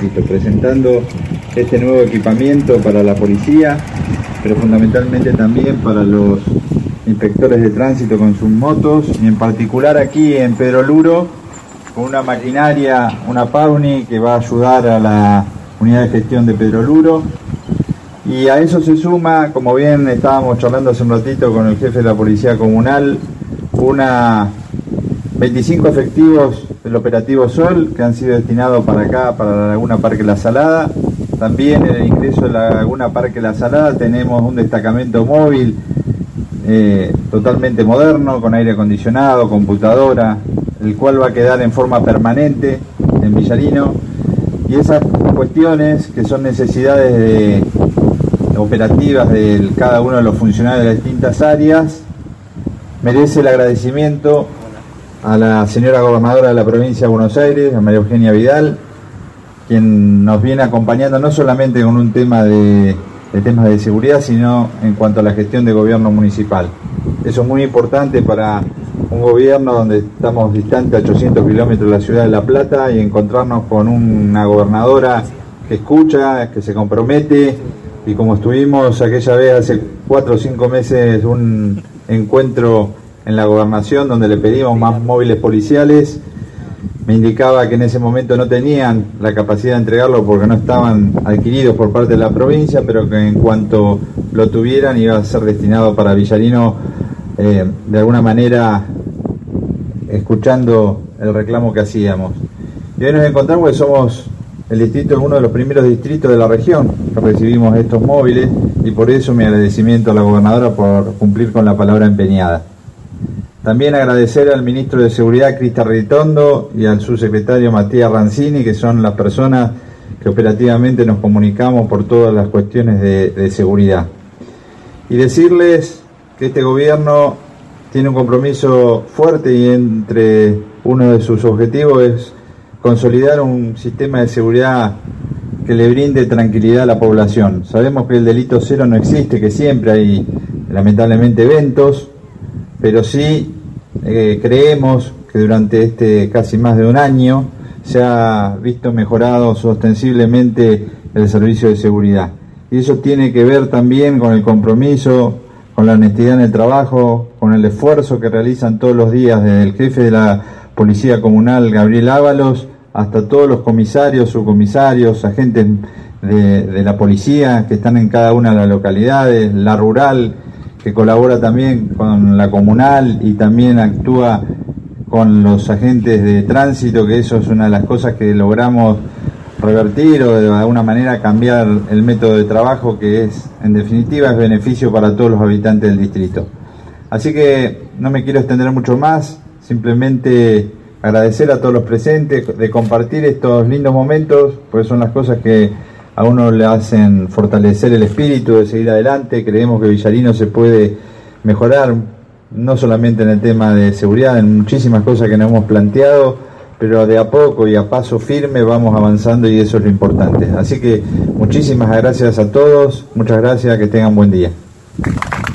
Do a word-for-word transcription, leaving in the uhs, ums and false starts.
tránsito, presentando este nuevo equipamiento para la policía, pero fundamentalmente también para los inspectores de tránsito con sus motos, y en particular aquí en Pedro Luro, con una maquinaria, una Pawni, que va a ayudar a la unidad de gestión de Pedro Luro. Y a eso se suma, como bien estábamos charlando hace un ratito con el jefe de la Policía Comunal, una veinticinco efectivos del operativo Sol que han sido destinados para acá, para la Laguna Parque La Salada. También en el ingreso de la Laguna Parque La Salada tenemos un destacamento móvil eh, totalmente moderno, con aire acondicionado, computadora, el cual va a quedar en forma permanente en Villarino. Y esas cuestiones que son necesidades de operativas de cada uno de los funcionarios de las distintas áreas, merece el agradecimiento a la señora gobernadora de la provincia de Buenos Aires, a María Eugenia Vidal, quien nos viene acompañando no solamente con un tema de, de temas de seguridad, sino en cuanto a la gestión de gobierno municipal. Eso es muy importante para un gobierno donde estamos distantes a ochocientos kilómetros de la ciudad de La Plata, y encontrarnos con una gobernadora que escucha, que se compromete. Y como estuvimos aquella vez hace cuatro o cinco meses, un encuentro en la gobernación donde le pedimos más móviles policiales, me indicaba que en ese momento no tenían la capacidad de entregarlo porque no estaban adquiridos por parte de la provincia, pero que en cuanto lo tuvieran iba a ser destinado para Villarino, eh, de alguna manera escuchando el reclamo que hacíamos. Y hoy nos encontramos que somos el distrito, es uno de los primeros distritos de la región que recibimos estos móviles, y por eso mi agradecimiento a la gobernadora por cumplir con la palabra empeñada. También agradecer al ministro de Seguridad, Cristian Ritondo, y al subsecretario Matías Rancini, que son las personas que operativamente nos comunicamos por todas las cuestiones de, de seguridad. Y decirles que este gobierno tiene un compromiso fuerte, y entre uno de sus objetivos es consolidar un sistema de seguridad que le brinde tranquilidad a la población. Sabemos que el delito cero no existe, que siempre hay lamentablemente eventos, pero sí eh, creemos que durante este casi más de un año se ha visto mejorado ostensiblemente el servicio de seguridad. Y eso tiene que ver también con el compromiso, con la honestidad en el trabajo, con el esfuerzo que realizan todos los días desde el jefe de la Policía Comunal, Gabriel Ábalos, hasta todos los comisarios, subcomisarios, agentes de, de la policía que están en cada una de las localidades, la rural, que colabora también con la comunal y también actúa con los agentes de tránsito, que eso es una de las cosas que logramos revertir o de alguna manera cambiar el método de trabajo, que es, en definitiva, es beneficio para todos los habitantes del distrito. Así que no me quiero extender mucho más, simplemente agradecer a todos los presentes de compartir estos lindos momentos, porque son las cosas que a uno le hacen fortalecer el espíritu de seguir adelante. Creemos que Villarino se puede mejorar, no solamente en el tema de seguridad, en muchísimas cosas que nos hemos planteado, pero de a poco y a paso firme vamos avanzando, y eso es lo importante. Así que muchísimas gracias a todos, muchas gracias, que tengan buen día.